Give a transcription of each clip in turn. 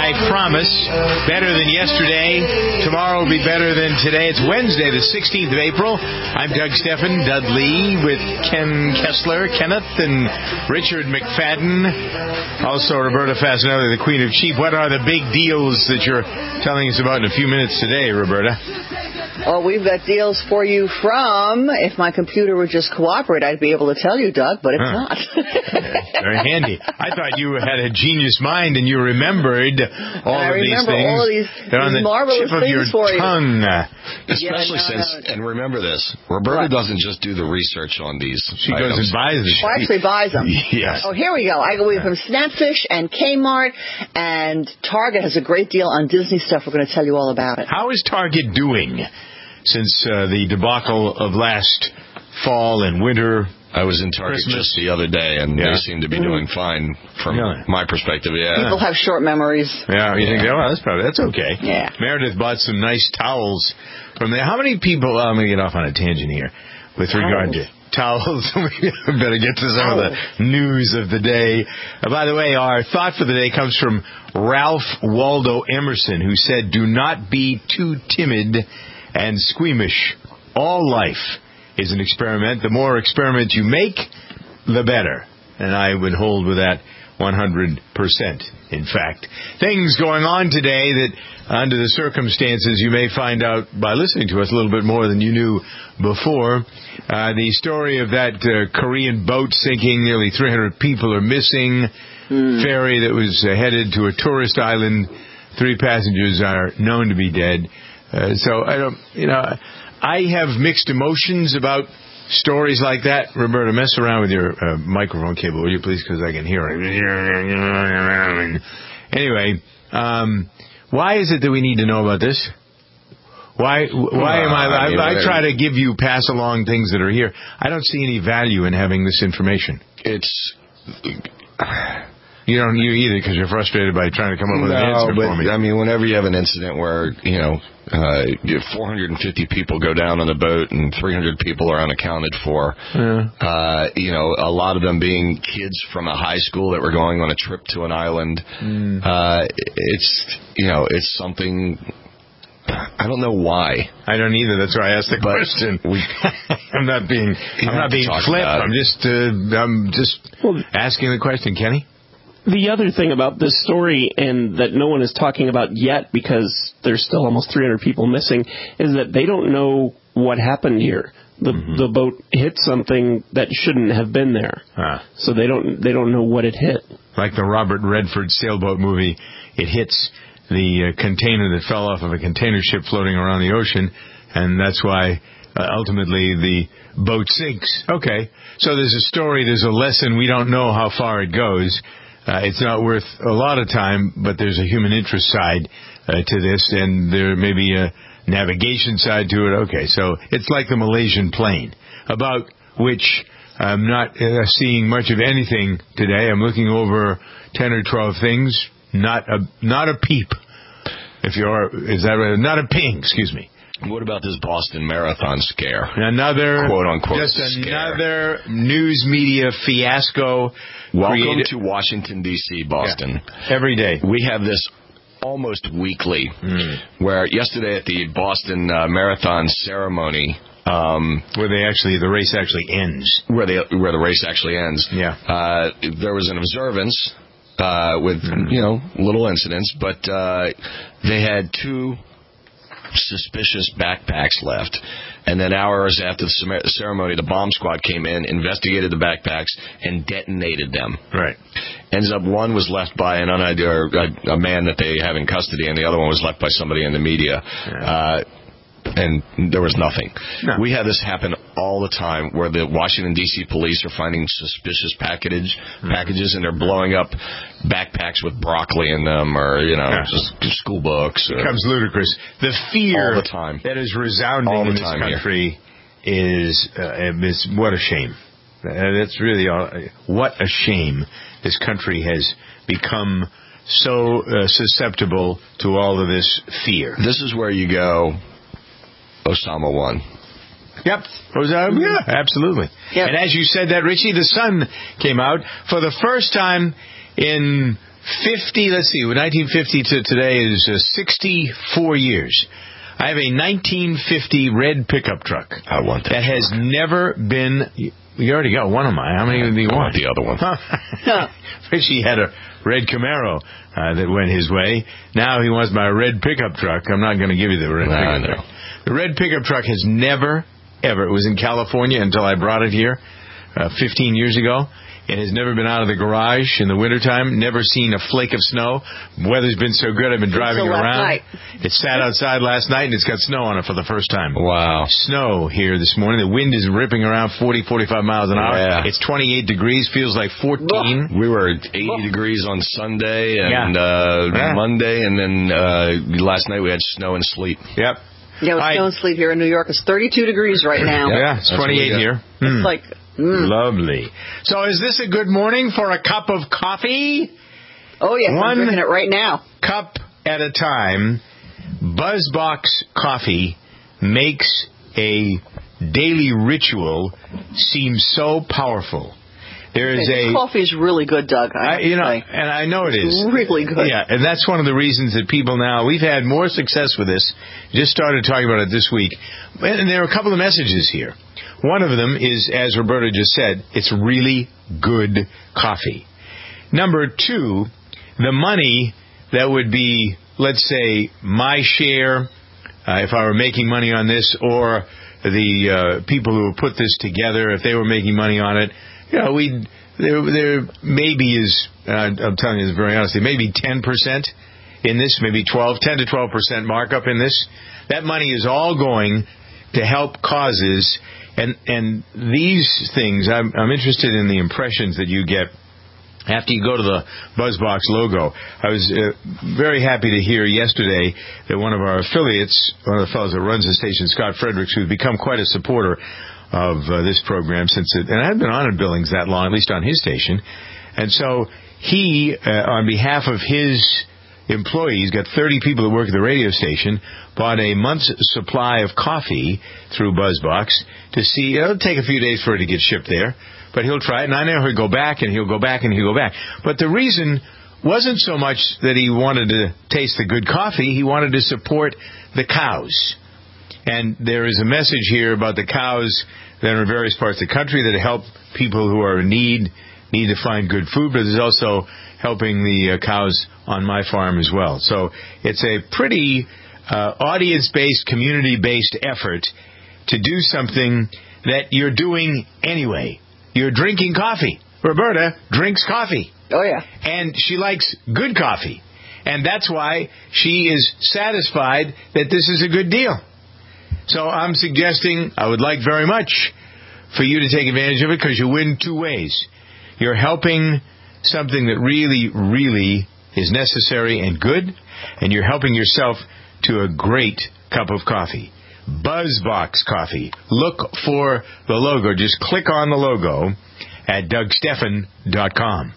I promise. Better than yesterday. Tomorrow will be better than today. It's Wednesday, the 16th of April. I'm Doug Stephan, Dudley, with Ken Kessler, Kenneth, and Richard McFadden. Also, Roberta Fasanelli, the Queen of Cheap. What are the big deals that you're telling us about in a few minutes today, Roberta? Well, we've got deals for you from, if my computer would just cooperate, I'd be able to tell you, Doug, but it's not. Very handy. I thought you had a genius mind and you remembered all of these things. All of these They're on the marvelous tip of your tongue. Especially since, and remember this, Roberta doesn't just do the research on these. She goes and buys them. She actually buys them. Yes. Oh, here we go. I go from Snapfish and Kmart, and Target has a great deal on Disney stuff. We're going to tell you all about it. How is Target doing since the debacle of last fall and winter? I was in Target just the other day, and they seem to be doing fine from my perspective. Yeah, people have short memories. Yeah, you think, oh, that's okay. Yeah. Meredith bought some nice towels from there. How many people? I'm going to get off on a tangent here with regard to towels. We better get to some of the news of the day. By the way, our thought for the day comes from Ralph Waldo Emerson, who said, "Do not be too timid and squeamish. All life is an experiment. The more experiments you make, the better." And I would hold with that 100%. In fact, things going on today that, under the circumstances, you may find out by listening to us a little bit more than you knew before. The story of that Korean boat sinking, nearly 300 people are missing. Ferry that was headed to a tourist island, 3 passengers are known to be dead. So I have mixed emotions about stories like that. Roberta, mess around with your microphone cable, will you please? Because I can hear it. Anyway, why is it that we need to know about this? Why am I try to pass along things that are here. I don't see any value in having this information. You don't either, because you're frustrated by trying to come up with an answer for me. I mean, whenever you have an incident where 450 people go down on the boat and 300 people are unaccounted for, a lot of them being kids from a high school that were going on a trip to an island, it's something. I don't know why. I don't either. That's why I asked the question. I'm not being flip. I'm just asking the question, Kenny. The other thing about this story, and that no one is talking about yet because there's still almost 300 people missing, is that they don't know what happened here. The boat hit something that shouldn't have been there, so they don't know what it hit. Like the Robert Redford sailboat movie, it hits the container that fell off of a container ship floating around the ocean, and that's why ultimately the boat sinks. Okay, so there's a story, there's a lesson. We don't know how far it goes. It's not worth a lot of time, but there's a human interest side to this, and there may be a navigation side to it. Okay, so it's like the Malaysian plane, about which I'm not seeing much of anything today. I'm looking over 10 or 12 things, not a peep. Is that right? Not a ping, excuse me. What about this Boston Marathon scare? Another quote-unquote just scare. Another news media fiasco. Welcome to Washington, D.C., Boston. Yeah. Every day. We have this almost weekly, where yesterday at the Boston Marathon ceremony, where the race actually ends. Where the race actually ends. Yeah. There was an observance with, little incidents, but they had 2 suspicious backpacks left. And then hours after the ceremony, the bomb squad came in, investigated the backpacks, and detonated them. Right. Ends up one was left by a man that they have in custody, and the other one was left by somebody in the media. Yeah. And there was nothing. No. We have this happen all the time, where the Washington, D.C. police are finding suspicious packages, and they're blowing up backpacks with broccoli in them, or, just school books. It becomes ludicrous. The fear all the time. That is resounding in this country is what a shame. That's really what a shame. This country has become so susceptible to all of this fear. This is where you go, Osama won. Yep. Yeah, absolutely. Yep. And as you said that, Richie, the sun came out for the first time in 1950 to today is 64 years. I have a 1950 red pickup truck. I want that has never been... You already got one of mine. How many do you want? The other one. Richie had a red Camaro that went his way. Now he wants my red pickup truck. I'm not going to give you the red pickup truck. The red pickup truck has never, ever... It was in California until I brought it here 15 years ago. It has never been out of the garage in the wintertime, never seen a flake of snow. Weather's been so good, I've been driving it around. It sat outside last night, and it's got snow on it for the first time. Wow. Snow here this morning. The wind is ripping around 40, 45 miles an hour. Yeah. It's 28 degrees, feels like 14. We were at 80 degrees on Sunday and Monday, and then last night we had snow and sleet. Yep. Yeah, snow and sleet here in New York. It's 32 degrees right now. Yeah, it's 28 here. It's like... Lovely. So is this a good morning for a cup of coffee? Oh, yes, I'm drinking it right now. Cup at a time. BuzzBox Coffee makes a daily ritual seem so powerful. This coffee is really good, Doug. And I know it is. It's really good. Yeah, and that's one of the reasons that people now, we've had more success with this. Just started talking about it this week. And there are a couple of messages here. One of them is, as Roberta just said, it's really good coffee. Number two, the money that would be, let's say, my share, if I were making money on this, or the people who put this together, if they were making money on it, there maybe is, I'm telling you this very honestly, maybe 10% in this, maybe 10 to 12% markup in this. That money is all going to help causes. And these things, I'm interested in the impressions that you get after you go to the BuzzBox logo. I was very happy to hear yesterday that one of our affiliates, one of the fellows that runs the station, Scott Fredericks, who's become quite a supporter of this program and I've been on in Billings that long, at least on his station. And so he, on behalf of his employees, got 30 people that work at the radio station, bought a month's supply of coffee through BuzzBox to see. It'll take a few days for it to get shipped there, but he'll try it. And I know he'll go back, and he'll go back, and he'll go back. But the reason wasn't so much that he wanted to taste the good coffee. He wanted to support the cows. And there is a message here about the cows that are in various parts of the country that help people who are in need to find good food, but there's also helping the cows on my farm as well. So it's a pretty audience-based, community-based effort to do something that you're doing anyway. You're drinking coffee. Roberta drinks coffee. Oh, yeah. And she likes good coffee. And that's why she is satisfied that this is a good deal. So I'm suggesting, I would like very much for you to take advantage of it, because you win two ways. You're helping something that really, really is necessary and good, and you're helping yourself to a great cup of coffee. BuzzBox Coffee. Look for the logo. Just click on the logo at DougSteffen.com.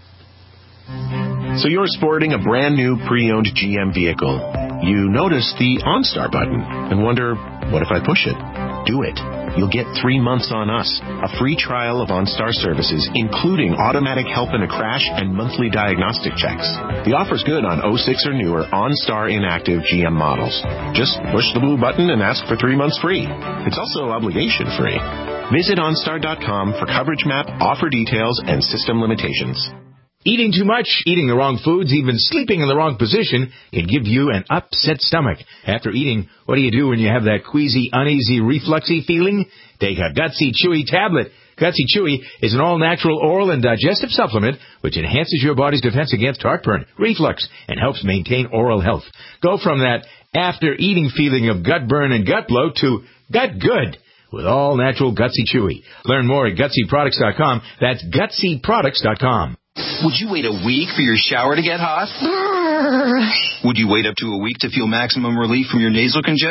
So you're sporting a brand new pre-owned GM vehicle. You notice the OnStar button and wonder, what if I push it? Do it. You'll get 3 months on us, a free trial of OnStar services, including automatic help in a crash and monthly diagnostic checks. The offer's good on 06 or newer OnStar inactive GM models. Just push the blue button and ask for 3 months free. It's also obligation free. Visit OnStar.com for coverage map, offer details, and system limitations. Eating too much, eating the wrong foods, even sleeping in the wrong position can give you an upset stomach. After eating, what do you do when you have that queasy, uneasy, refluxy feeling? Take a Gutsy Chewy tablet. Gutsy Chewy is an all-natural oral and digestive supplement which enhances your body's defense against heartburn, reflux, and helps maintain oral health. Go from that after-eating feeling of gut burn and gut bloat to gut good with all-natural Gutsy Chewy. Learn more at GutsyProducts.com. That's GutsyProducts.com. Would you wait a week for your shower to get hot? Would you wait up to a week to feel maximum relief from your nasal congestion?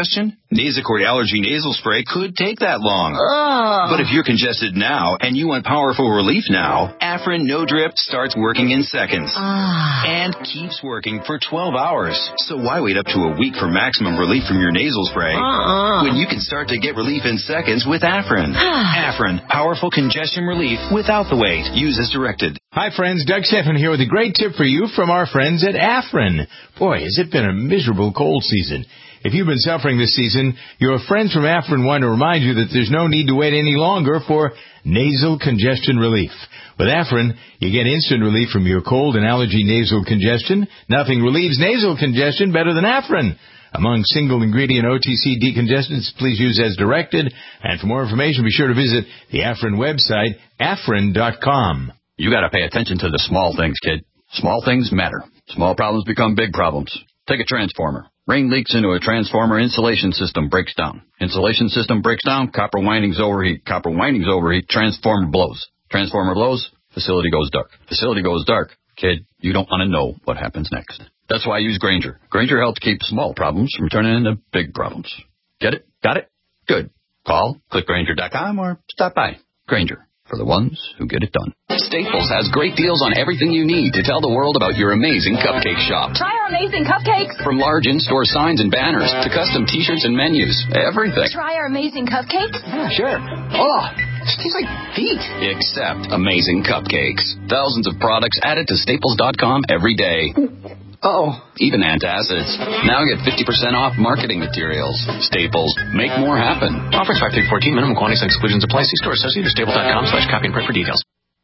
Nasacort Allergy Nasal Spray could take that long. But if you're congested now and you want powerful relief now, Afrin No Drip starts working in seconds. And keeps working for 12 hours. So why wait up to a week for maximum relief from your nasal spray when you can start to get relief in seconds with Afrin? Afrin, powerful congestion relief without the wait. Use as directed. Hi, friends. Doug Stephan here with a great tip for you from our friends at Afrin. Boy, has it been a miserable cold season. If you've been suffering this season, your friends from Afrin want to remind you that there's no need to wait any longer for nasal congestion relief. With Afrin, you get instant relief from your cold and allergy nasal congestion. Nothing relieves nasal congestion better than Afrin. Among single-ingredient OTC decongestants, please use as directed. And for more information, be sure to visit the Afrin website, afrin.com. You got to pay attention to the small things, kid. Small things matter. Small problems become big problems. Take a transformer. Rain leaks into a transformer, insulation system breaks down. Insulation system breaks down, copper windings overheat. Copper windings overheat, transformer blows. Transformer blows, facility goes dark. Facility goes dark. Kid, you don't want to know what happens next. That's why I use Grainger. Grainger helps keep small problems from turning into big problems. Get it? Got it? Good. Call, click Grainger.com, or stop by. Grainger, for the ones who get it done. Staples has great deals on everything you need to tell the world about your amazing cupcake shop. Try our amazing cupcakes. From large in-store signs and banners to custom T-shirts and menus, everything. Try our amazing cupcakes? Yeah, sure. Oh, this tastes like feet. Except amazing cupcakes. Thousands of products added to Staples.com every day. Even antacids. Now get 50% off marketing materials. Staples. Make more happen. Offers 5/14. Minimum quantities and exclusions apply. See store associate or staples.com/copy and print for details.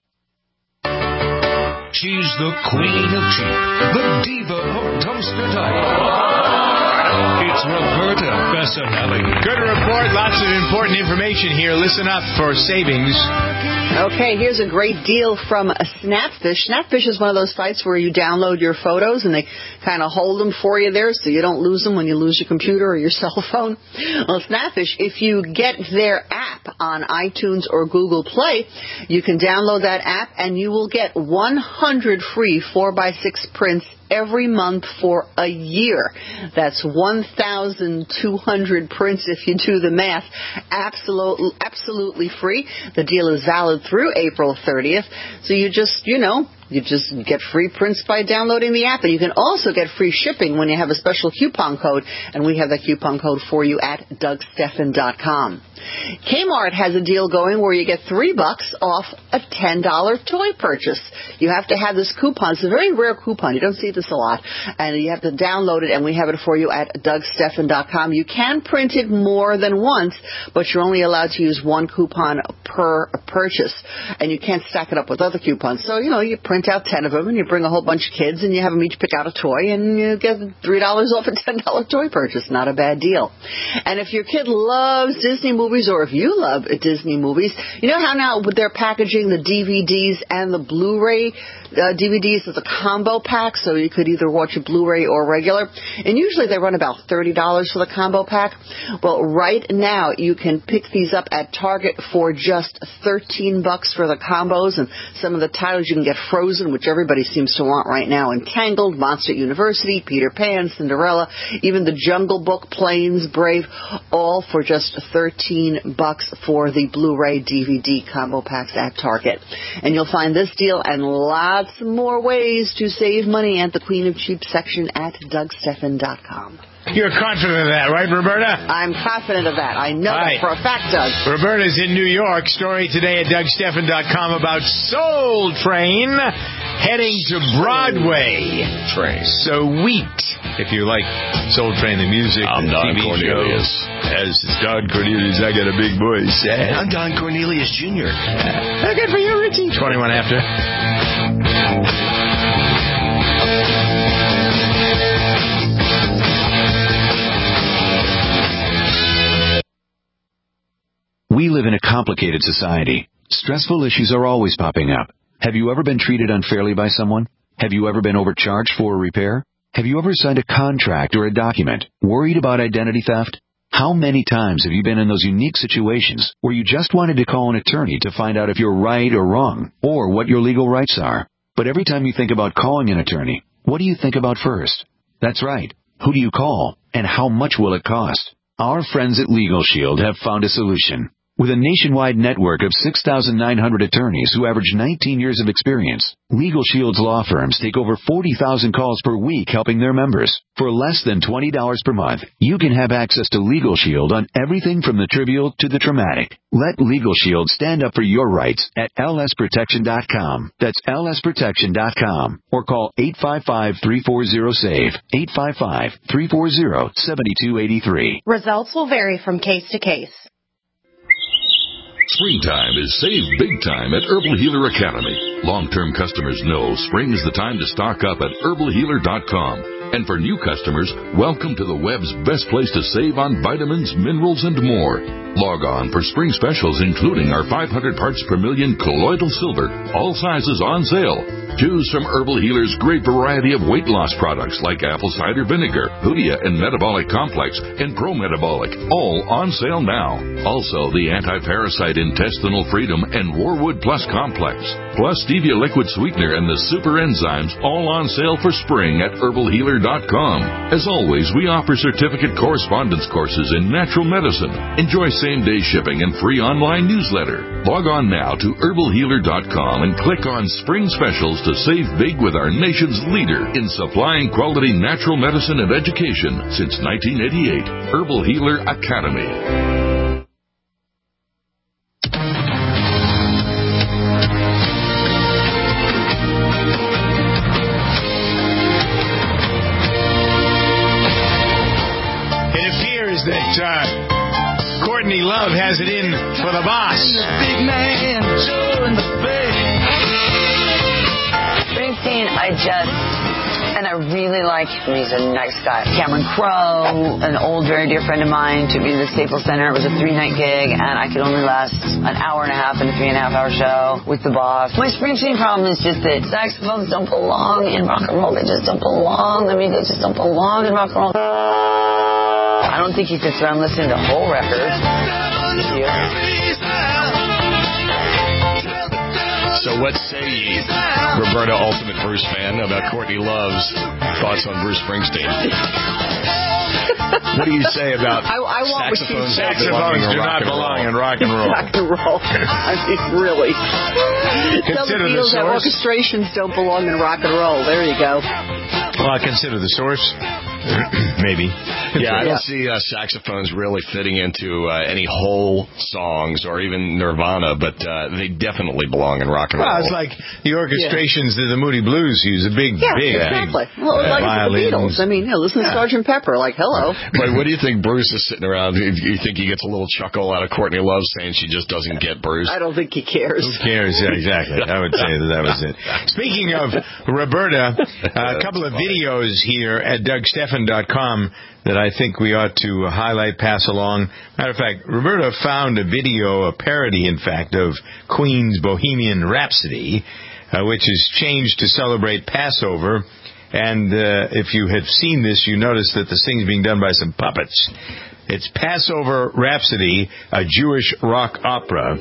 She's the queen of cheap, the diva of dumpster diving. It's Roberta Bessanelli. Good report. Lots of important information here. Listen up for savings. Okay, here's a great deal from Snapfish. Snapfish is one of those sites where you download your photos and they kind of hold them for you there so you don't lose them when you lose your computer or your cell phone. Well, Snapfish, if you get their app on iTunes or Google Play, you can download that app and you will get 100 free 4x6 prints every month for a year. That's 1,200 prints if you do the math. Absolutely free. The deal is valid through April 30th. So you just get free prints by downloading the app. And you can also get free shipping when you have a special coupon code. And we have that coupon code for you at DougStephan.com. Kmart has a deal going where you get $3 off a $10 toy purchase. You have to have this coupon. It's a very rare coupon. You don't see this a lot. And you have to download it, and we have it for you at DougStephan.com. You can print it more than once, but you're only allowed to use one coupon per purchase. And you can't stack it up with other coupons. So, you print out 10 of them, and you bring a whole bunch of kids, and you have them each pick out a toy, and you get $3 off a $10 toy purchase. Not a bad deal. And if your kid loves Disney movies, or if you love Disney movies, you know how now they're packaging the DVDs and the Blu-ray DVDs as a combo pack, so you could either watch a Blu-ray or regular. And usually they run about $30 for the combo pack. Well, right now you can pick these up at Target for just $13 for the combos. And some of the titles you can get Frozen, which everybody seems to want right now, Entangled, Monster University, Peter Pan, Cinderella, even the Jungle Book, Planes, Brave, all for just $13 for the Blu-ray DVD combo packs at Target. And you'll find this deal and lots more ways to save money at the Queen of Cheap section at DougStephan.com. You're confident of that, right, Roberta? I'm confident of that. I know that for a fact, Doug. Roberta's in New York. Story today at DougStephan.com about Soul Train heading to Broadway. Sweet. If you like Soul Train, the music, I'm the Don TV Cornelius. show. Yes, it's Don Cornelius. I got a big voice. I'm Don Cornelius Jr. Good for you, Richie. 21 after. We live in a complicated society. Stressful issues are always popping up. Have you ever been treated unfairly by someone? Have you ever been overcharged for a repair? Have you ever signed a contract or a document worried about identity theft? How many times have you been in those unique situations where you just wanted to call an attorney to find out if you're right or wrong, or what your legal rights are? But every time you think about calling an attorney, what do you think about first? That's right. Who do you call, and how much will it cost? Our friends at Legal Shield have found a solution. With a nationwide network of 6,900 attorneys who average 19 years of experience, Legal Shield's law firms take over 40,000 calls per week helping their members. For less than $20 per month, you can have access to Legal Shield on everything from the trivial to the traumatic. Let Legal Shield stand up for your rights at lsprotection.com. That's lsprotection.com. Or call 855-340-SAVE. 855-340-7283. Results will vary from case to case. Springtime is save big time at Herbal Healer Academy. Long-term customers know spring is the time to stock up at herbalhealer.com. And for new customers, welcome to the web's best place to save on vitamins, minerals, and more. Log on for spring specials, including our 500 parts per million colloidal silver, all sizes on sale. Choose from Herbal Healer's great variety of weight loss products like apple cider vinegar, Hoodia and Metabolic Complex, and Pro-Metabolic, all on sale now. Also, the anti-parasite Intestinal Freedom and Warwood Plus Complex, plus Stevia Liquid Sweetener and the Super Enzymes, all on sale for spring at herbalhealer.com. As always, we offer certificate correspondence courses in natural medicine. Enjoy same-day shipping and free online newsletter. Log on now to herbalhealer.com and click on Spring Specials to save big with our nation's leader in supplying quality natural medicine and education since 1988. Herbal Healer Academy. That Courtney Love has it in for the boss. Big man, Joe in the bay. Springsteen, I really like him. He's a nice guy. Cameron Crowe, an old, very dear friend of mine, took me to the Staples Center. It was a 3-night gig, and I could only last an hour and a half in a 3.5-hour show with the boss. My Springsteen problem is just that saxophones don't belong in rock and roll. They just don't belong. I mean, they just don't belong in rock and roll. I don't think he sits around listening to whole records. So what say ye, Roberta, ultimate Bruce fan, about Courtney Love's thoughts on Bruce Springsteen? What do you say about saxophones? Saxophones do not belong in rock and roll. Rock and roll. I mean, really. Consider the source. That orchestrations don't belong in rock and roll. There you go. Well, consider the source. Maybe. Yeah, I don't see saxophones really fitting into any whole songs or even Nirvana, but they definitely belong in rock and roll. Well, it's like the orchestrations that the Moody Blues use. Big, exactly. Well, like the Beatles. I mean, listen to Sgt. Pepper. Like, hello. But what do you think Bruce is sitting around? You think he gets a little chuckle out of Courtney Love saying she just doesn't get Bruce? I don't think he cares. Who cares? Yeah, exactly. I would say that was it. Speaking of Roberta, a couple of videos here at DougStephan.com that I think we ought to highlight, pass along. Matter of fact, Roberta found a video, a parody, in fact, of Queen's Bohemian Rhapsody, which is changed to celebrate Passover. And if you have seen this, you notice that this thing's being done by some puppets. It's Passover Rhapsody, a Jewish rock opera.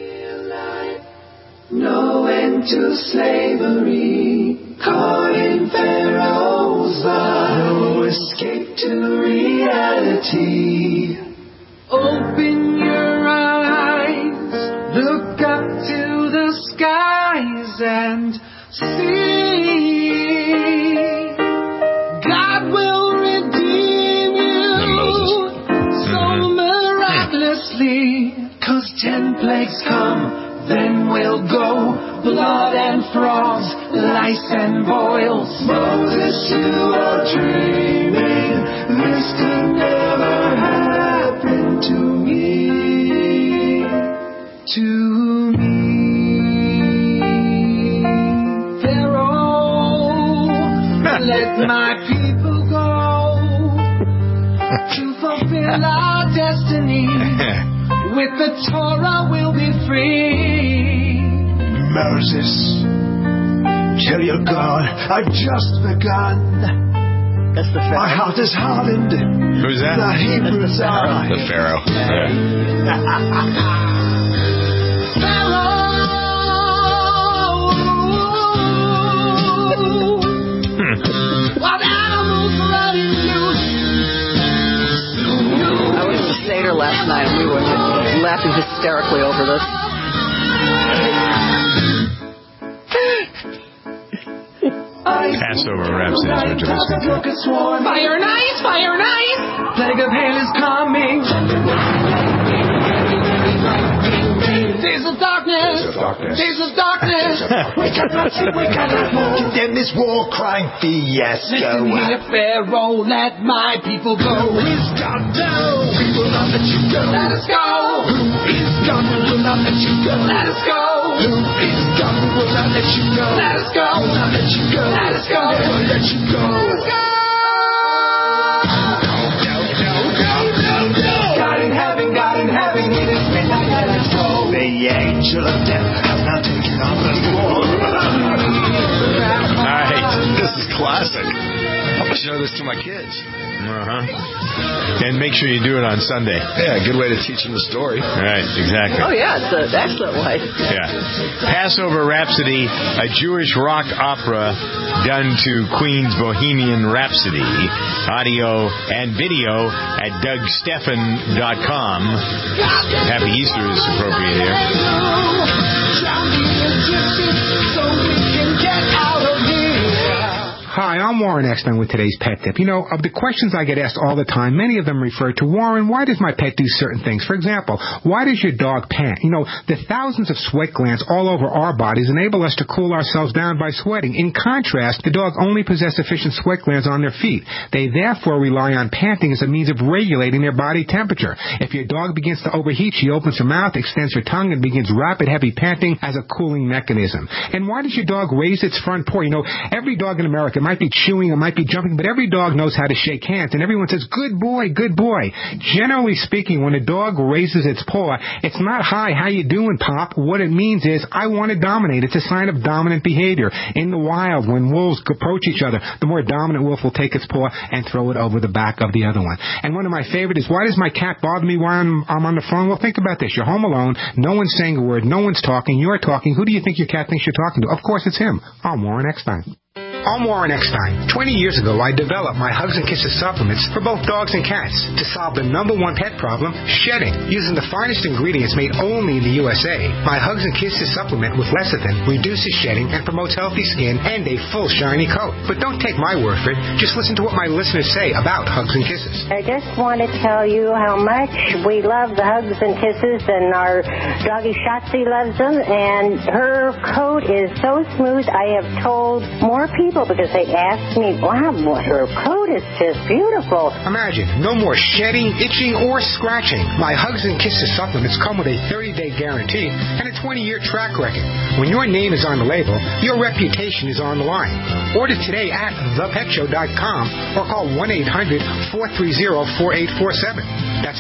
No end to slavery, caught in Pharaoh's vice. No escape to reality. Open your eyes, look up to the skies and see. God will redeem you so miraculously, 'cause 10 plagues come. Then we'll go, blood and frogs, lice and boils. Moses, you are dreaming, this could never happen to me, Pharaoh, let my people go to fulfill our destiny. With the Torah we'll be free. Moses, tell your God I've just begun. That's the Pharaoh. My heart is hardened. Who's that? The Hebrews are. The Pharaoh. I was going to say, laughing hysterically over this. Passover Rhapsody is what you're listening to. Fire nice, fire nice. Plague of hail is coming. Days of darkness. Days of darkness. We cannot see, we cannot move. Condemn this war crime fiasco. Listen here, Pharaoh, let my people go. Who is God? No, we will not let you go. Let us go. Who is God? We will not let you go. Let us go. Who is God? We will not let you go. Let us go. We will not let you go. Let us go. Never let you go. Let us go. God in heaven, it is midnight, let us go. The angel of death has now taken on the throne. All right. This is classic. I'm going to show this to my kids. And make sure you do it on Sunday. Yeah, good way to teach them the story. Right, exactly. Oh, yeah, it's an excellent way. Yeah. Passover Rhapsody, a Jewish rock opera done to Queen's Bohemian Rhapsody. Audio and video at DougSteffen.com. Happy Easter is appropriate here. Hi, I'm Warren Eckstein with today's Pet Tip. You know, of the questions I get asked all the time, many of them refer to, Warren, why does my pet do certain things? For example, why does your dog pant? You know, the thousands of sweat glands all over our bodies enable us to cool ourselves down by sweating. In contrast, the dog only possess sufficient sweat glands on their feet. They therefore rely on panting as a means of regulating their body temperature. If your dog begins to overheat, she opens her mouth, extends her tongue, and begins rapid, heavy panting as a cooling mechanism. And why does your dog raise its front paw? You know, every dog in America might be chewing, it might be jumping, but every dog knows how to shake hands, and everyone says, good boy, good boy. Generally speaking, when a dog raises its paw, it's not, hi, how you doing, Pop? What it means is, I want to dominate. It's a sign of dominant behavior. In the wild, when wolves approach each other, the more dominant wolf will take its paw and throw it over the back of the other one. And one of my favorite is, why does my cat bother me while I'm on the phone? Well, think about this. You're home alone, no one's saying a word, no one's talking, you're talking. Who do you think your cat thinks you're talking to? Of course it's him. I'm Warren Eckstein. I'm Warren Eckstein. 20 years ago, I developed my Hugs and Kisses supplements for both dogs and cats to solve the number one pet problem, shedding. Using the finest ingredients made only in the USA, my Hugs and Kisses supplement with lecithin reduces shedding and promotes healthy skin and a full shiny coat. But don't take my word for it. Just listen to what my listeners say about Hugs and Kisses. I just want to tell you how much we love the Hugs and Kisses, and our doggy Shotzi loves them, and her coat is so smooth. I have told more people because they ask me, wow, her coat is just beautiful. Imagine, no more shedding, itching, or scratching. My Hugs and Kisses supplements come with a 30-day guarantee and a 20-year track record. When your name is on the label, your reputation is on the line. Order today at thepetshow.com or call 1-800-430-4847. That's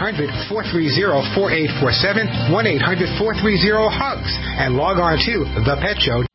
1-800-430-4847, 1-800-430-HUGS, and log on to thepetshow.com.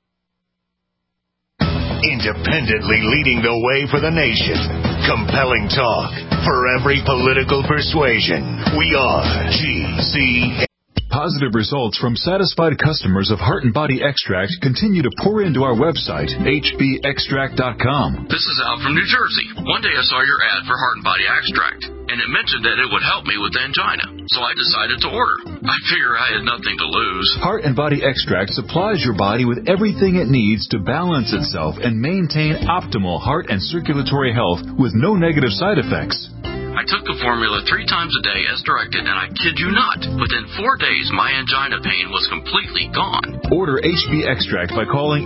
Independently leading the way for the nation. Compelling talk for every political persuasion. We are GC. Positive results from satisfied customers of Heart and Body Extract continue to pour into our website, hbextract.com. This is Al from New Jersey. One day I saw your ad for Heart and Body Extract, and it mentioned that it would help me with angina, so I decided to order. I figure I had nothing to lose. Heart and Body Extract supplies your body with everything it needs to balance itself and maintain optimal heart and circulatory health with no negative side effects. I took the formula 3 times a day as directed, and I kid you not, within 4 days my angina pain was completely gone. Order HB Extract by calling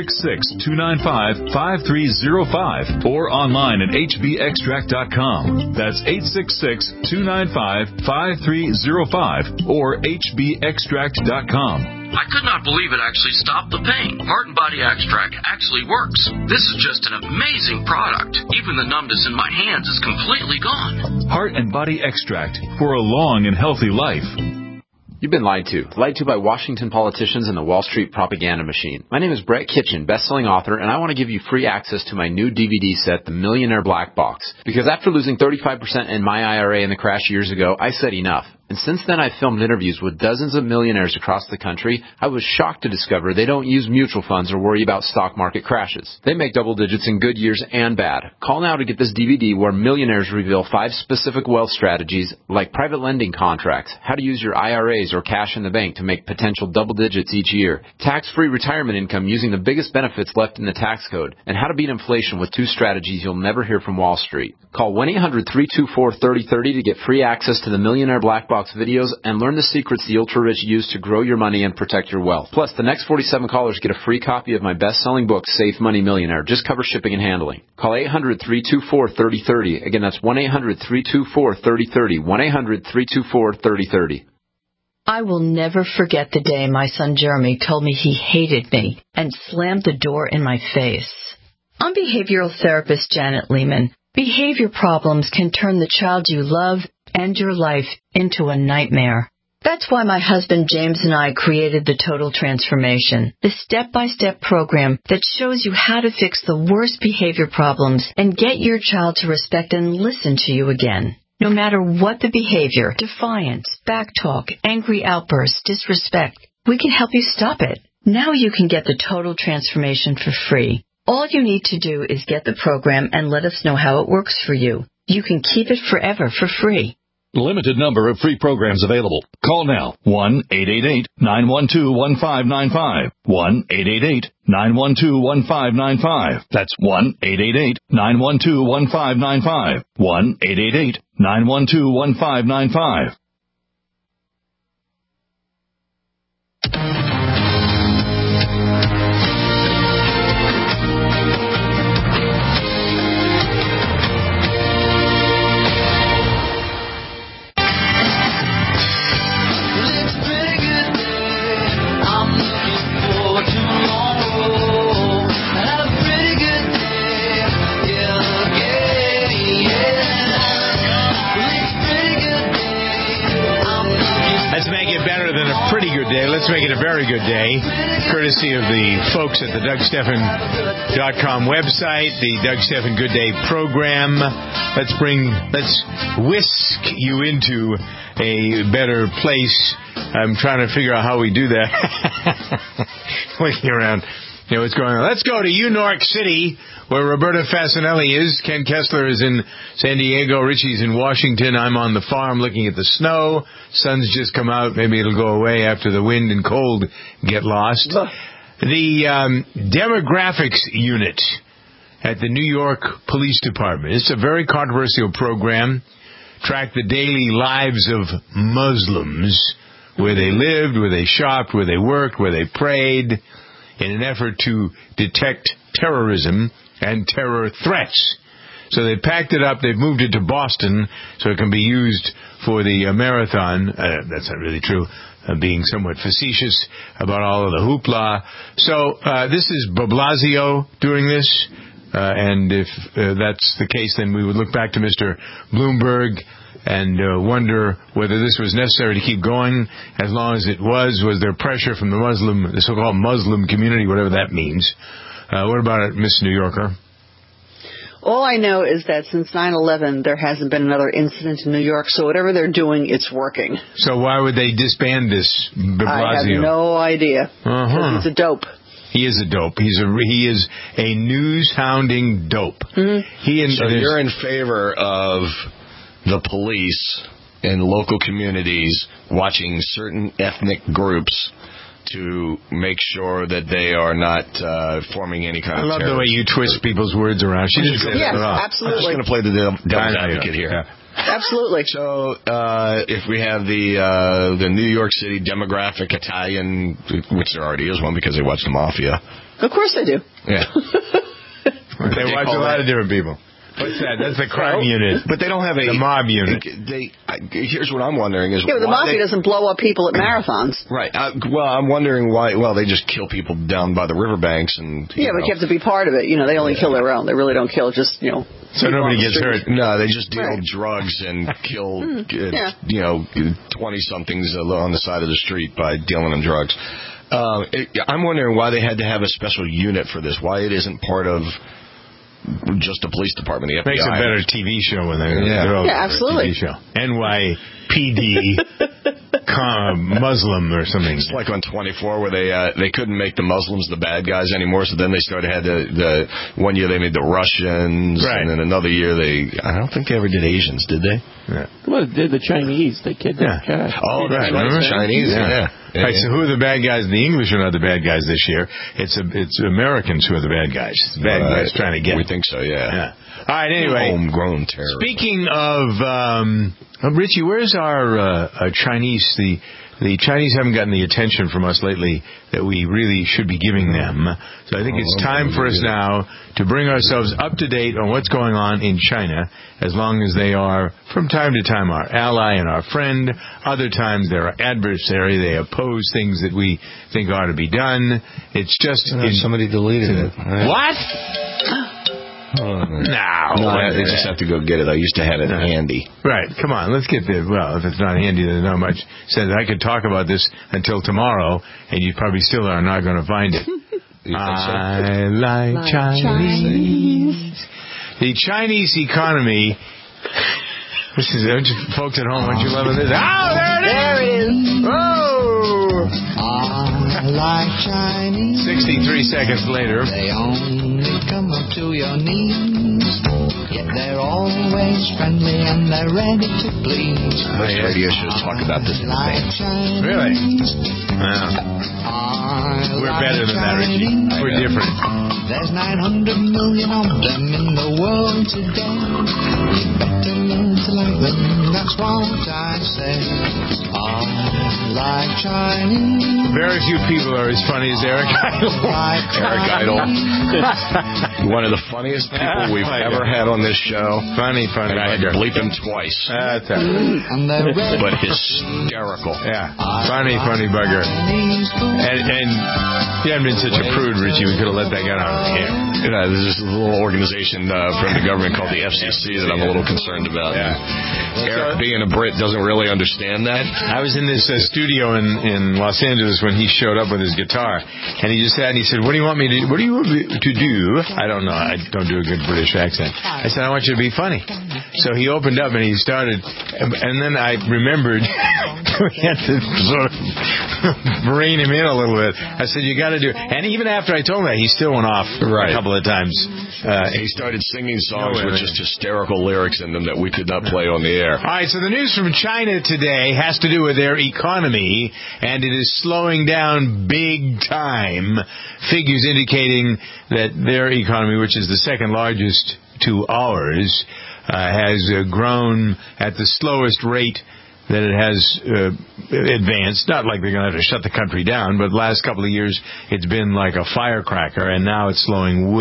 866-295-5305 or online at hbextract.com. That's 866-295-5305 or hbextract.com. I could not believe it actually stopped the pain. Heart and Body Extract actually works. This is just an amazing product. Even the numbness in my hands is completely gone. Heart and Body Extract for a long and healthy life. You've been lied to by Washington politicians and the Wall Street propaganda machine. My name is Brett Kitchen, best-selling author, and I want to give you free access to my new DVD set, The Millionaire Black Box. Because after losing 35% in my IRA in the crash years ago, I said enough. And since then, I've filmed interviews with dozens of millionaires across the country. I was shocked to discover they don't use mutual funds or worry about stock market crashes. They make double digits in good years and bad. Call now to get this DVD where millionaires reveal 5 specific wealth strategies like private lending contracts, how to use your IRAs or cash in the bank to make potential double digits each year, tax-free retirement income using the biggest benefits left in the tax code, and how to beat inflation with 2 strategies you'll never hear from Wall Street. Call 1-800-324-3030 to get free access to the Millionaire Black Box videos and learn the secrets the ultra-rich use to grow your money and protect your wealth. Plus, the next 47 callers get a free copy of my best-selling book, Safe Money Millionaire. Just cover shipping and handling. Call 800-324-3030. Again, that's 1-800-324-3030. 1-800-324-3030. I will never forget the day my son Jeremy told me he hated me and slammed the door in my face. I'm behavioral therapist Janet Lehman. Behavior problems can turn the child you love and your life into a nightmare. That's why my husband James and I created the Total Transformation, the step-by-step program that shows you how to fix the worst behavior problems and get your child to respect and listen to you again. No matter what the behavior, defiance, backtalk, angry outbursts, disrespect, we can help you stop it. Now you can get the Total Transformation for free. All you need to do is get the program and let us know how it works for you. You can keep it forever for free. Limited number of free programs available. Call now. 1-888-912-1595. 1-888-912-1595. That's 1-888-912-1595. 1-888-912-1595. Let's make it a very good day, courtesy of the folks at the DougStephan.com website, the Doug Stephan Good Day program. Let's whisk you into a better place. I'm trying to figure out how we do that. Looking around, what's going on. Let's go to New York City, where Roberta Fasanelli is. Ken Kessler is in San Diego. Richie's in Washington. I'm on the farm looking at the snow. Sun's just come out. Maybe it'll go away after the wind and cold get lost. The demographics unit at the New York Police Department. It's a very controversial program. Track the daily lives of Muslims, where they lived, where they shopped, where they worked, where they prayed, in an effort to detect terrorism and terror threats. So they packed it up. They've moved it to Boston so it can be used for the marathon. That's not really true. Being somewhat facetious about all of the hoopla. So this is de Blasio doing this. And if that's the case, then we would look back to Mr. Bloomberg and wonder whether this was necessary to keep going. As long as it was there pressure from the so-called Muslim community, whatever that means? What about it, Miss New Yorker? All I know is that since 9/11, there hasn't been another incident in New York, so whatever they're doing, it's working. So why would they disband this de Blasio? I have no idea. Because he's a dope. He is a dope. He is a news-hounding dope. Mm-hmm. So you're in favor of the police in local communities watching certain ethnic groups to make sure that they are not forming any kind of terror. I love the way you twist people's words around. She didn't say that at all. Absolutely. I'm just going to play the devil's advocate here. Yeah. Absolutely. So if we have the New York City demographic Italian, which there already is one because they watch the Mafia. Of course they do. Yeah. They watch a lot of different people. What's that? That's the crime unit. But they don't have the mob unit. Here's what I'm wondering is the Mafia doesn't blow up people at marathons. Right. Well, I'm wondering why. Well, they just kill people down by the riverbanks and. But you have to be part of it. They only kill their own. They really don't kill just So nobody gets hurt. No, they just deal drugs and kill 20-somethings on the side of the street by dealing in drugs. I'm wondering why they had to have a special unit for this. Why it isn't part of just the police department, the FBI. Makes a better TV show when they're absolutely. TV show. NYPD Muslim or something. It's like on 24 where they couldn't make the Muslims the bad guys anymore, so then they had the one year they made the Russians, and then another year I don't think they ever did Asians, did they? Yeah. Well, they did the Chinese. They kidnapped cats. Oh, right. Remember? Chinese, Right, so who are the bad guys? The English are not the bad guys this year. It's Americans who are the bad guys. The bad guys trying to get. We think so, yeah. All right, anyway. Homegrown terror. Speaking of, Richie, where's our Chinese? The Chinese haven't gotten the attention from us lately that we really should be giving them. So I think it's time for us now to bring ourselves up to date on what's going on in China, as long as they are, from time to time, our ally and our friend. Other times they're our adversary. They oppose things that we think ought to be done. It's just... somebody deleted it. What? They just have to go get it. I used to have it handy. Right. Come on. Let's get there. Well, if it's not handy, there's not much sense. I could talk about this until tomorrow, and you probably still are not going to find it. I like Chinese. The Chinese economy. This is folks at home. Aren't you loving this? Oh, there it is. Oh. I like Chinese. 63 seconds later. They only come up to your knees. Yet they're always friendly and they're ready to please. Most radio shows talk about this. Really? Wow. We're better than that, Richie. We're different. There's 900 million of them in the world today. You better learn to like them. That's what I say. I like Chinese. Very few people are as funny as Eric Idle. Eric Idle. One of the funniest people we've ever had on this show. Funny. And I had to bleep him twice. That's right. But hysterical. Yeah. Funny bugger. And you haven't been such a prude, Richie. We could have let that get out of the air. There's this little organization from the government called the FCC that I'm a little concerned about. Yeah. Eric, being a Brit, doesn't really understand that. I was in this studio in Los Angeles when he showed up with his guitar, and he just sat and he said, what do you want me to do? I don't know. I don't do a good British accent. I said, I want you to be funny. So he opened up and he started, and then I remembered we had to sort of rein him in a little bit. I said, you got to do it. And even after I told him that, he still went off a couple of times. He started singing songs with just hysterical lyrics in them that we could not play on the air. All right, so the news from China today has to do with their economy, and it is slowing down big time. Figures indicating that their economy, which is the second largest to ours, has grown at the slowest rate that it has advanced. Not like they're going to have to shut the country down, but the last couple of years it's been like a firecracker, and now it's slowing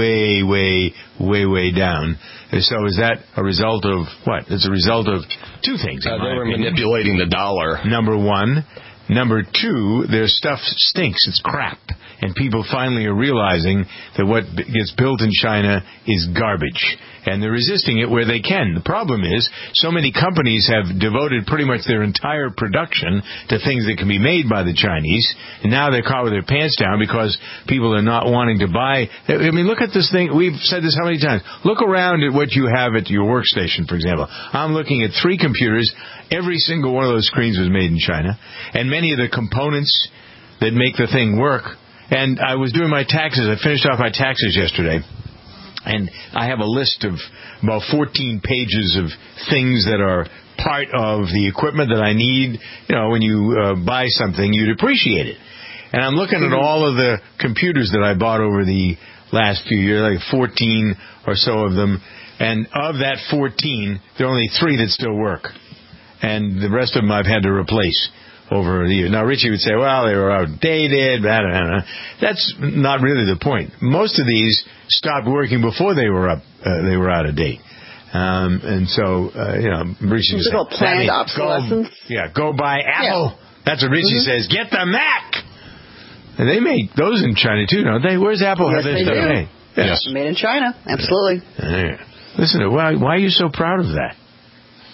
way down. So is that a result of what? It's a result of two things. They were manipulating the dollar. Number one. Number two, their stuff stinks. It's crap. And people finally are realizing that what gets built in China is garbage. And they're resisting it where they can. The problem is, so many companies have devoted pretty much their entire production to things that can be made by the Chinese. And now they're caught with their pants down because people are not wanting to buy. I mean, look at this thing. We've said this how many times? Look around at what you have at your workstation, for example. I'm looking at 3 computers. Every single one of those screens was made in China. And many of the components that make the thing work. And I was doing my taxes. I finished off my taxes yesterday. And I have a list of about 14 pages of things that are part of the equipment that I need. You know, when you buy something, you'd appreciate it. And I'm looking at all of the computers that I bought over the last few years, like 14 or so of them. And of that 14, there are only 3 that still work. And the rest of them I've had to replace over the years. Now, Richie would say, well, they were outdated. Blah, blah, blah. That's not really the point. Most of these stopped working before they were out of date. And so, Richie was saying, planned obsolescence. Go buy Apple. Yeah. That's what Richie says. Get the Mac. And they make those in China, too, don't they? Where's Apple? Yes, they do. Made? Yes. Made in China. Absolutely. Listen, why are you so proud of that?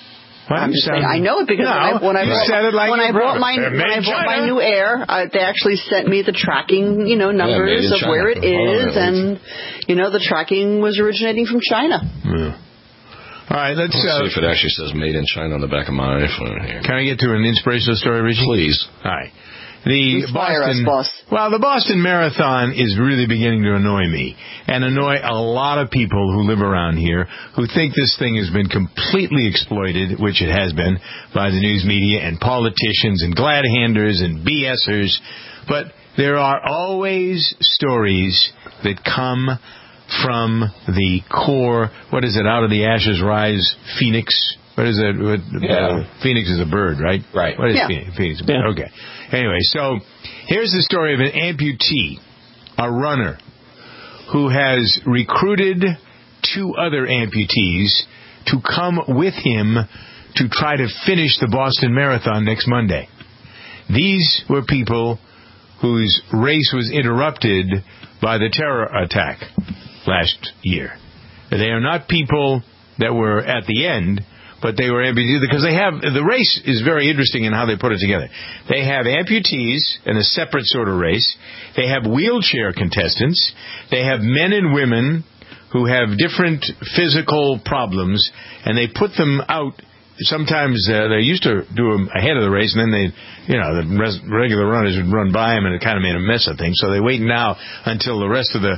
I'm just saying, I know it because when I bought my new Air, they actually sent me the tracking, numbers of where it is, and the tracking was originating from China. Yeah. All right, let's see if it actually says "Made in China" on the back of my iPhone here. Can I get to an inspirational story, Richie? Please. All right. The Boston Marathon is really beginning to annoy me and annoy a lot of people who live around here who think this thing has been completely exploited, which it has been, by the news media and politicians and glad-handers and BSers. But there are always stories that come from the core, what is it, out of the ashes rise Phoenix? What is it? Phoenix is a bird, right? Right. What is Phoenix? Phoenix is a bird. Okay. Anyway, so here's the story of an amputee, a runner, who has recruited 2 other amputees to come with him to try to finish the Boston Marathon next Monday. These were people whose race was interrupted by the terror attack last year. They are not people that were at the end, but they were amputees because the race is very interesting in how they put it together. They have amputees in a separate sort of race. They have wheelchair contestants. They have men and women who have different physical problems, and they put them out. Sometimes they used to do them ahead of the race, and then the regular runners would run by them, and it kind of made a mess of things. So they wait now until the rest of the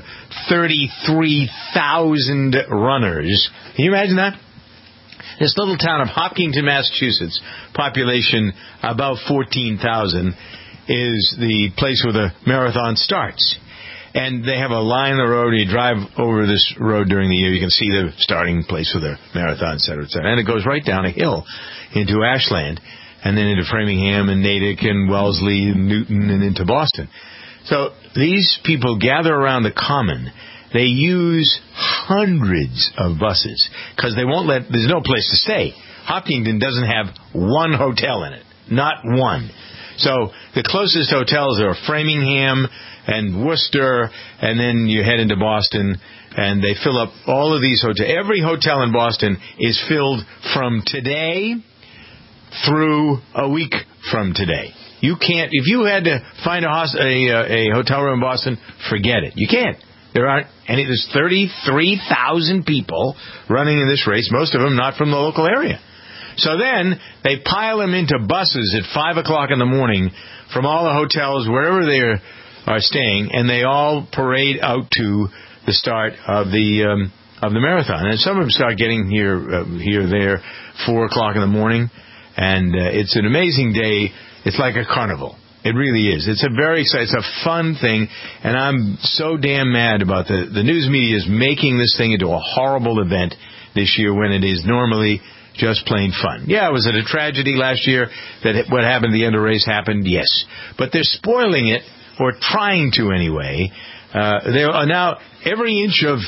33,000 runners. Can you imagine that? This little town of Hopkinton, Massachusetts, population about 14,000, is the place where the marathon starts. And they have a line on the road. You drive over this road during the year, you can see the starting place for the marathon, et cetera, et cetera. And it goes right down a hill into Ashland, and then into Framingham and Natick and Wellesley and Newton and into Boston. So these people gather around the common. They use hundreds of buses because there's no place to stay. Hopkinton doesn't have one hotel in it. Not one. So the closest hotels are Framingham and Worcester, and then you head into Boston, and they fill up all of these hotels. Every hotel in Boston is filled from today through a week from today. You can't, if you had to find a hotel room in Boston, forget it. You can't. There aren't any. There's 33,000 people running in this race, most of them not from the local area. So then they pile them into buses at 5 o'clock in the morning from all the hotels, wherever they are staying, and they all parade out to the start of the marathon. And some of them start getting here, there, 4 o'clock in the morning, and it's an amazing day. It's like a carnival. It really is. It's it's a fun thing, and I'm so damn mad about the news media is making this thing into a horrible event this year when it is normally just plain fun. Yeah, was it a tragedy last year that what happened at the end of the race happened? Yes. But they're spoiling it, or trying to anyway. They are now, every inch of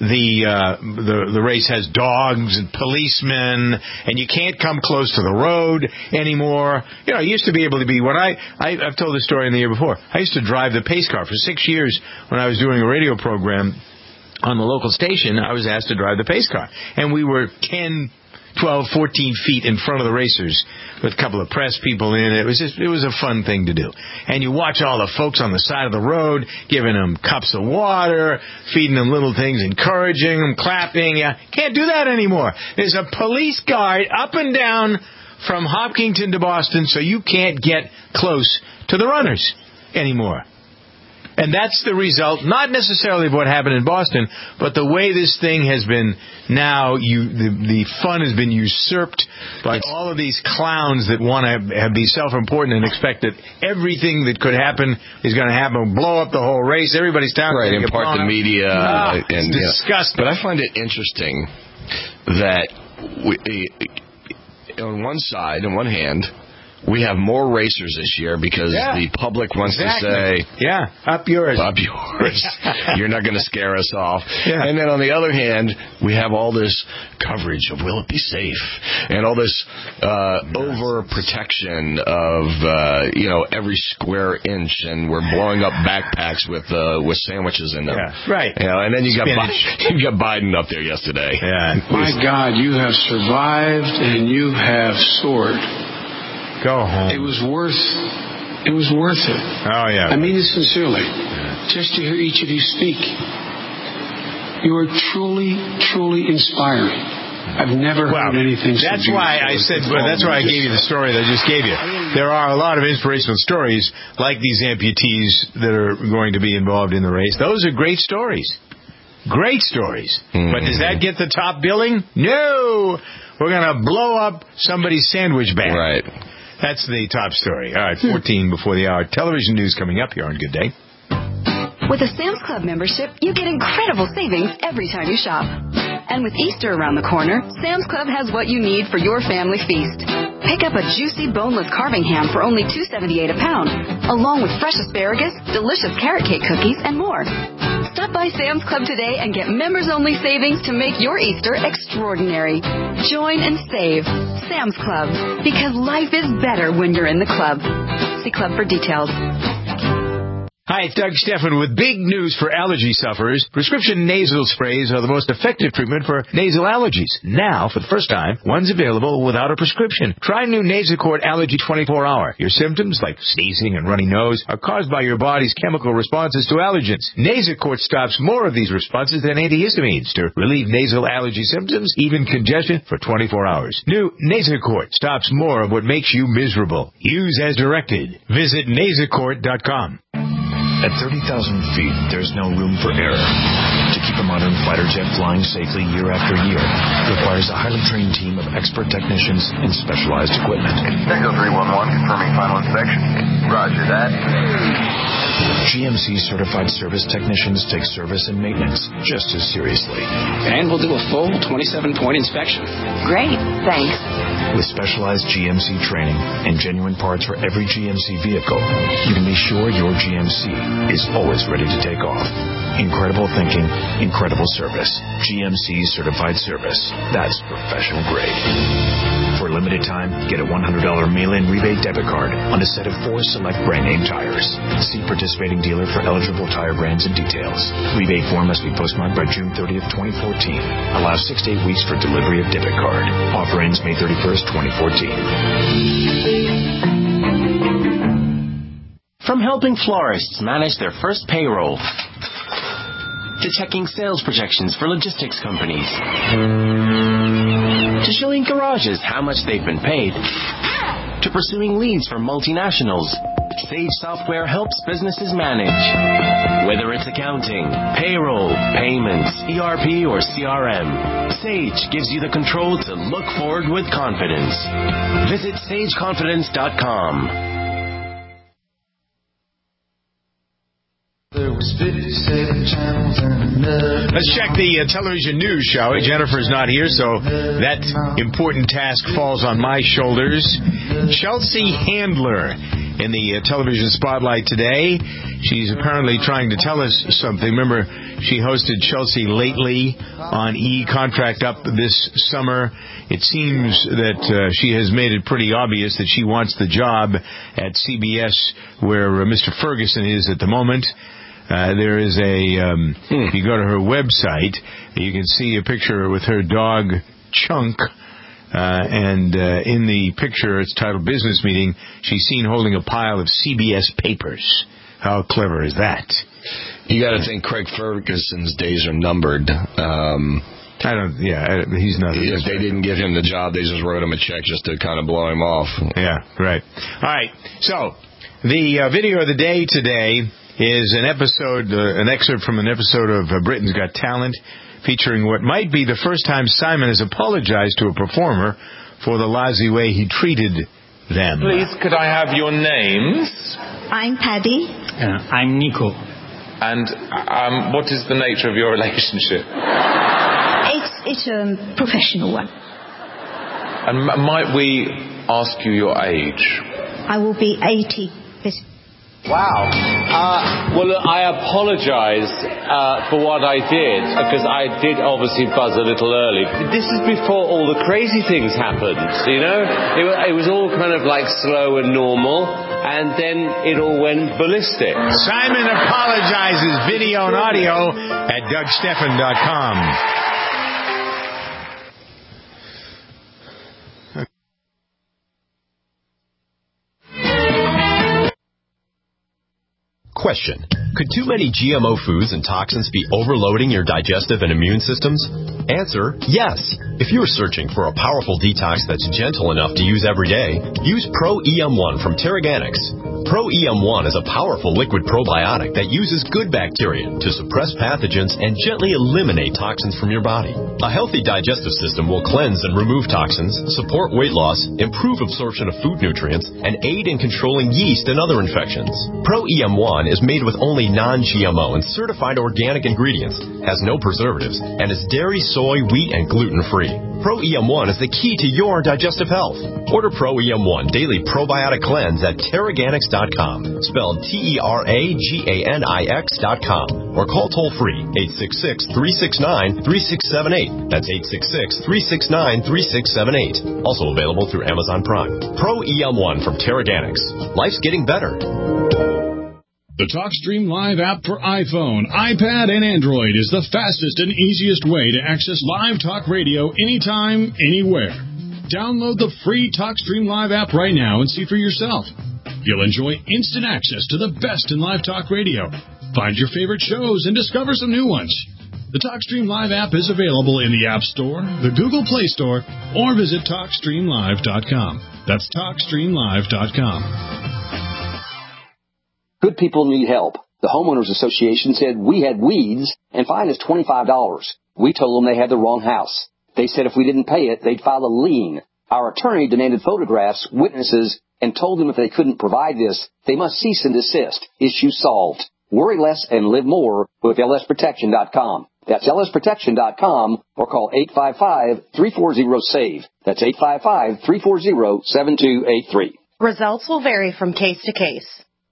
the race has dogs and policemen, and you can't come close to the road anymore. I used to be able to be, when I've told this story in the year before, I used to drive the pace car for 6 years when I was doing a radio program on the local station. I was asked to drive the pace car, and we were 10, 12, 14 feet in front of the racers with a couple of press people in it. It was a fun thing to do. And you watch all the folks on the side of the road giving them cups of water, feeding them little things, encouraging them, clapping. Can't do that anymore. There's a police guard up and down from Hopkinton to Boston, so you can't get close to the runners anymore. And that's the result, not necessarily of what happened in Boston, but the way this thing has been now, the fun has been usurped by all of these clowns that want to be self-important and expect that everything that could happen is going to happen, blow up the whole race, everybody's down. Right, impart the media. It's disgusting. But I find it interesting that on one side, on one hand, we have more racers this year because the public wants to say, up yours. Up yours. You're not going to scare us off. Yeah. And then on the other hand, we have all this coverage of will it be safe and all this overprotection of every square inch, and we're blowing up backpacks with sandwiches in them. Yeah. Right. And then you got Biden up there yesterday. Yeah. My God, you have survived and you have soared. Go home. It was worth it. Oh, yeah. I mean it sincerely. Just to hear each of you speak. You are truly, truly inspiring. I've never heard anything so That's why I said, that's why I gave you the story that I just gave you. There are a lot of inspirational stories like these amputees that are going to be involved in the race. Those are great stories. Great stories. Mm-hmm. But does that get the top billing? No! We're going to blow up somebody's sandwich bag. Right. That's the top story. All right, 14 before the hour. Television news coming up here on Good Day. With a Sam's Club membership, you get incredible savings every time you shop. And with Easter around the corner, Sam's Club has what you need for your family feast. Pick up a juicy boneless carving ham for only $2.78 a pound, along with fresh asparagus, delicious carrot cake cookies, and more. Stop by Sam's Club today and get members-only savings to make your Easter extraordinary. Join and save. Sam's Club. Because life is better when you're in the club. See club for details. Hi, it's Doug Stephan with big news for allergy sufferers. Prescription nasal sprays are the most effective treatment for nasal allergies. Now, for the first time, one's available without a prescription. Try new Nasacort Allergy 24-Hour. Your symptoms, like sneezing and runny nose, are caused by your body's chemical responses to allergens. Nasacort stops more of these responses than antihistamines to relieve nasal allergy symptoms, even congestion, for 24 hours. New Nasacort stops more of what makes you miserable. Use as directed. Visit Nasacort.com. At 30,000 feet, there's no room for error. To keep a modern fighter jet flying safely year after year requires a highly trained team of expert technicians and specialized equipment. Echo 311, confirming final inspection. Roger that. GMC certified service technicians take service and maintenance just as seriously. And we'll do a full 27-point inspection. Great, thanks. With specialized GMC training and genuine parts for every GMC vehicle, you can be sure your GMC is always ready to take off. Incredible thinking, incredible service. GMC certified service. That's professional grade. For a limited time, get a $100 mail-in rebate debit card on a set of 4 select brand name tires. See participating dealer for eligible tire brands and details. Rebate form must be postmarked by June 30th, 2014. Allow 6 to 8 weeks for delivery of debit card. Offer ends May 31st, 2014. From helping florists manage their first payroll, to checking sales projections for logistics companies, to showing garages how much they've been paid, to pursuing leads for multinationals, Sage Software helps businesses manage. Whether it's accounting, payroll, payments, ERP, or CRM, Sage gives you the control to look forward with confidence. Visit SageConfidence.com. Let's check the television news, shall we? Jennifer's not here, so that important task falls on my shoulders. Chelsea Handler in the television spotlight today. She's apparently trying to tell us something. Remember, she hosted Chelsea Lately on E! Contract Up this summer. It seems that she has made it pretty obvious that she wants the job at CBS where Mr. Ferguson is at the moment. There is if you go to her website, you can see a picture with her dog, Chunk, and in the picture, it's titled Business Meeting, she's seen holding a pile of CBS papers. How clever is that? You got to think Craig Ferguson's days are numbered. He's not. If they didn't give him the job, they just wrote him a check just to kind of blow him off. Yeah, right. All right, so the video of the day today is an excerpt from an episode of Britain's Got Talent, featuring what might be the first time Simon has apologized to a performer for the lousy way he treated them. Please, could I have your names? I'm Paddy. I'm Nico. And what is the nature of your relationship? It's a professional one. And might we ask you your age? I will be 80. Wow. Well, I apologize for what I did, because I did obviously buzz a little early. This is before all the crazy things happened, you know? It was all kind of like slow and normal, and then it all went ballistic. Simon apologizes, video and audio at DougStephan.com. Question. Could too many GMO foods and toxins be overloading your digestive and immune systems? Answer, yes. If you are searching for a powerful detox that's gentle enough to use every day, use Pro-EM1 from Terraganics. Pro-EM1 is a powerful liquid probiotic that uses good bacteria to suppress pathogens and gently eliminate toxins from your body. A healthy digestive system will cleanse and remove toxins, support weight loss, improve absorption of food nutrients, and aid in controlling yeast and other infections. Pro-EM1 is made with only non-GMO and certified organic ingredients, has no preservatives, and is dairy, soy, wheat, and gluten-free. Pro-EM1 is the key to your digestive health. Order Pro-EM1 Daily Probiotic Cleanse at Terraganics.com, spelled Terraganix.com, or call toll-free 866-369-3678. That's 866-369-3678. Also available through Amazon Prime. Pro-EM1 from Terraganics. Life's getting better. The TalkStream Live app for iPhone, iPad, and Android is the fastest and easiest way to access live talk radio anytime, anywhere. Download the free TalkStream Live app right now and see for yourself. You'll enjoy instant access to the best in live talk radio. Find your favorite shows and discover some new ones. The TalkStream Live app is available in the App Store, the Google Play Store, or visit TalkStreamLive.com. That's TalkStreamLive.com. Good people need help. The Homeowners Association said we had weeds and fined us $25. We told them they had the wrong house. They said if we didn't pay it, they'd file a lien. Our attorney demanded photographs, witnesses, and told them if they couldn't provide this, they must cease and desist. Issue solved. Worry less and live more with lsprotection.com. That's lsprotection.com, or call 855-340-SAVE. That's 855-340-7283. Results will vary from case to case.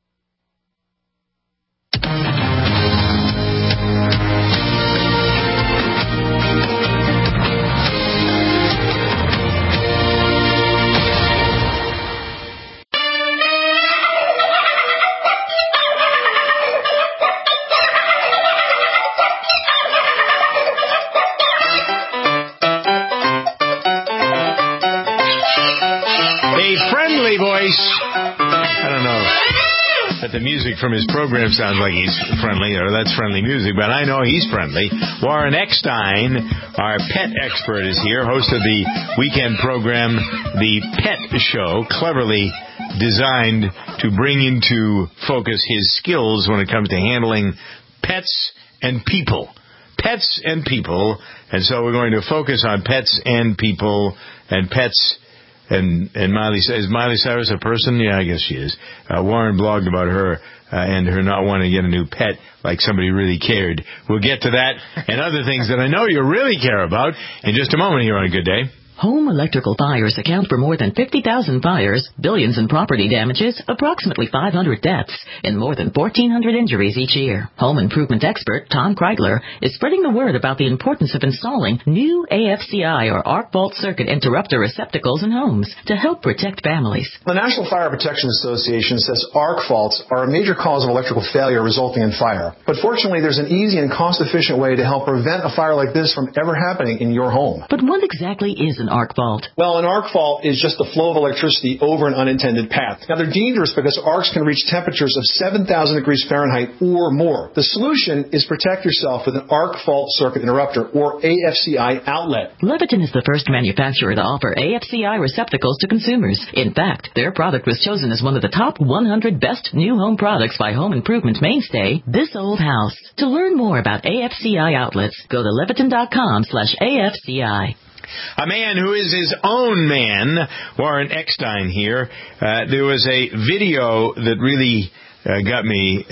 The music from his program sounds like he's friendly, or that's friendly music, but I know he's friendly. Warren Eckstein, our pet expert, is here, host of the weekend program, The Pet Show, cleverly designed to bring into focus his skills when it comes to handling pets and people. Pets and people, and so we're going to focus on pets and people and pets. And Miley, is Miley Cyrus a person? Yeah, I guess she is. Warren blogged about her and her not wanting to get a new pet like somebody really cared. We'll get to that and other things that I know you really care about in just a moment here on A Good Day. Home electrical fires account for more than 50,000 fires, billions in property damages, approximately 500 deaths, and more than 1,400 injuries each year. Home improvement expert Tom Kreigler is spreading the word about the importance of installing new AFCI or arc fault circuit interrupter receptacles in homes to help protect families. The National Fire Protection Association says arc faults are a major cause of electrical failure resulting in fire. But fortunately, there's an easy and cost-efficient way to help prevent a fire like this from ever happening in your home. But what exactly is an arc fault? Well, an arc fault is just the flow of electricity over an unintended path. Now, they're dangerous because arcs can reach temperatures of 7,000 degrees Fahrenheit or more. The solution is protect yourself with an arc fault circuit interrupter, or AFCI outlet. Leviton is the first manufacturer to offer AFCI receptacles to consumers. In fact, their product was chosen as one of the top 100 best new home products by home improvement mainstay, This Old House. To learn more about AFCI outlets, go to Leviton.com/AFCI. A man who is his own man, Warren Eckstein here. There was a video that really came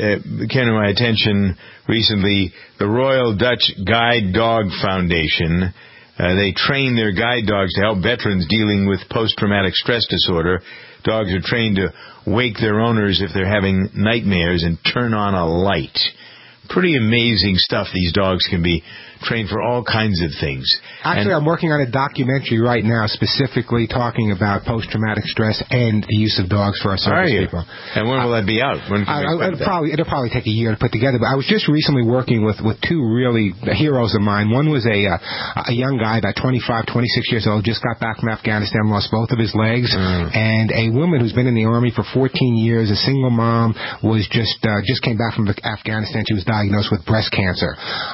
to my attention recently. The Royal Dutch Guide Dog Foundation They train their guide dogs to help veterans dealing with post-traumatic stress disorder. Dogs are trained to wake their owners if they're having nightmares and turn on a light. Pretty amazing stuff. These dogs can be trained for all kinds of things. Actually, I'm working on a documentary right now specifically talking about post-traumatic stress and the use of dogs for our service people. And when will that be out? When can it'll probably take a year to put together. But I was just recently working with two really heroes of mine. One was a young guy, about 25, 26 years old, just got back from Afghanistan, lost both of his legs, and a woman who's been in the Army for 14 years, a single mom, was just came back from Afghanistan. She was diagnosed with breast cancer.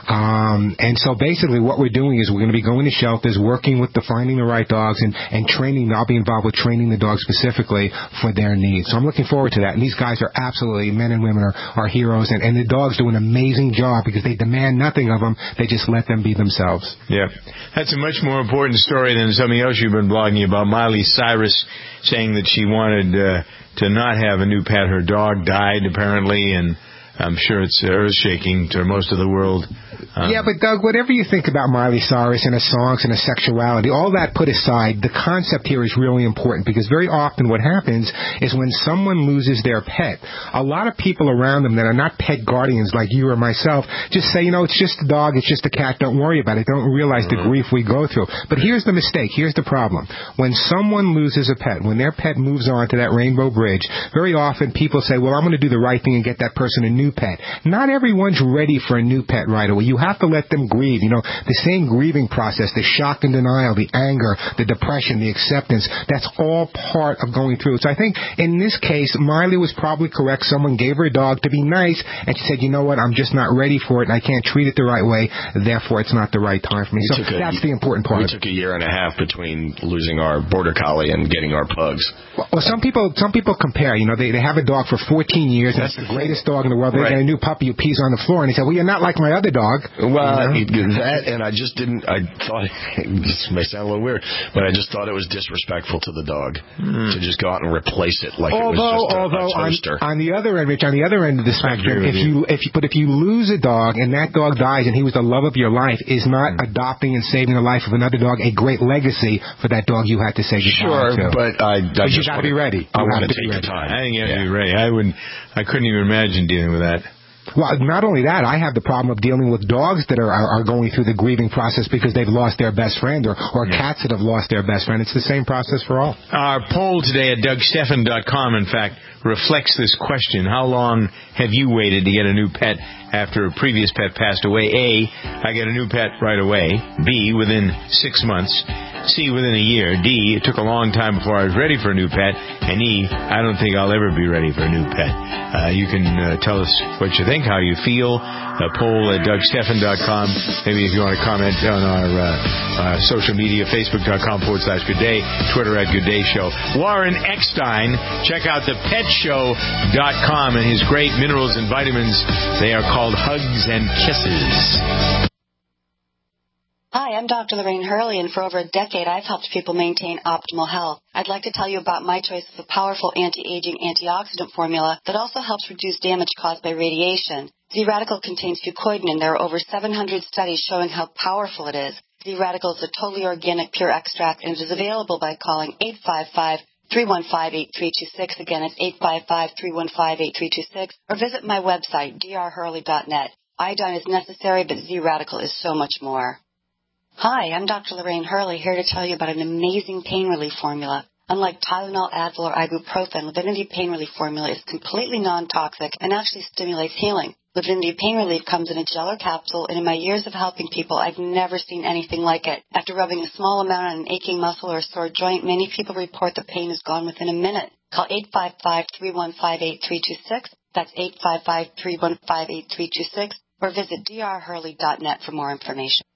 And so basically what we're doing is we're going to be going to shelters, working with finding the right dogs and training. I'll be involved with training the dogs specifically for their needs. So I'm looking forward to that. And these guys are absolutely, men and women are heroes. And the dogs do an amazing job because they demand nothing of them. They just let them be themselves. Yeah. That's a much more important story than something else you've been blogging about. Miley Cyrus saying that she wanted to not have a new pet. Her dog died, apparently, and I'm sure it's earth-shaking to most of the world. Yeah, but Doug, whatever you think about Miley Cyrus and her songs and her sexuality, all that put aside, the concept here is really important because very often what happens is when someone loses their pet, a lot of people around them that are not pet guardians like you or myself just say, it's just a dog, it's just a cat, don't worry about it, don't realize the grief we go through. But here's the mistake, here's the problem. When someone loses a pet, when their pet moves on to that rainbow bridge, very often people say, well, I'm going to do the right thing and get that person a new pet. Not everyone's ready for a new pet right away. You have to let them grieve. The same grieving process, the shock and denial, the anger, the depression, the acceptance, that's all part of going through it. So I think in this case, Miley was probably correct. Someone gave her a dog to be nice, and she said, you know what, I'm just not ready for it, and I can't treat it the right way, therefore it's not the right time for me. So that's the important part. We took a year and a half between losing our Border Collie and getting our pugs. Well, some people compare. They have a dog for 14 years, and it's the greatest dog in the world. They get a new puppy who pees on the floor, and they say, well, you're not like my other dog. Well, that, and I thought, this may sound a little weird, but I just thought it was disrespectful to the dog to just go out and replace it like it was just a toaster. On the other end, Rich, on the other end of the spectrum, if you lose a dog and that dog dies and he was the love of your life, is not adopting and saving the life of another dog a great legacy for that dog you had to say goodbye to? Sure, but you got to be ready. I want to take the time. I think you have to be ready. I couldn't even imagine dealing with that. Well, not only that, I have the problem of dealing with dogs that are going through the grieving process because they've lost their best friend, or cats that have lost their best friend. It's the same process for all. Our poll today at DougStephan.com, in fact, reflects this question. How long have you waited to get a new pet after a previous pet passed away? A, I get a new pet right away. B, within 6 months. C, within a year. D, it took a long time before I was ready for a new pet. And E, I don't think I'll ever be ready for a new pet. You can tell us what you think, how you feel. A poll at DougStephan.com. Maybe if you want to comment on our social media, Facebook.com/Good Day, Twitter @GoodDayShow. Warren Eckstein, check out thepetshow.com and his great minerals and vitamins. They are called Hugs and Kisses. Hi, I'm Dr. Lorraine Hurley, and for over a decade, I've helped people maintain optimal health. I'd like to tell you about my choice of a powerful anti-aging antioxidant formula that also helps reduce damage caused by radiation. Z-Radical contains fucoidan, and there are over 700 studies showing how powerful it is. Z-Radical is a totally organic, pure extract, and it is available by calling 855-315-8326. Again, it's 855-315-8326. Or visit my website, drhurley.net. Iodine is necessary, but Z-Radical is so much more. Hi, I'm Dr. Lorraine Hurley, here to tell you about an amazing pain relief formula. Unlike Tylenol, Advil, or ibuprofen, Livinity Pain Relief Formula is completely non-toxic and actually stimulates healing. Livinity Pain Relief comes in a gel or capsule, and in my years of helping people, I've never seen anything like it. After rubbing a small amount on an aching muscle or a sore joint, many people report the pain is gone within a minute. Call 855-315-8326. That's 855-315-8326. Or visit drhurley.net for more information.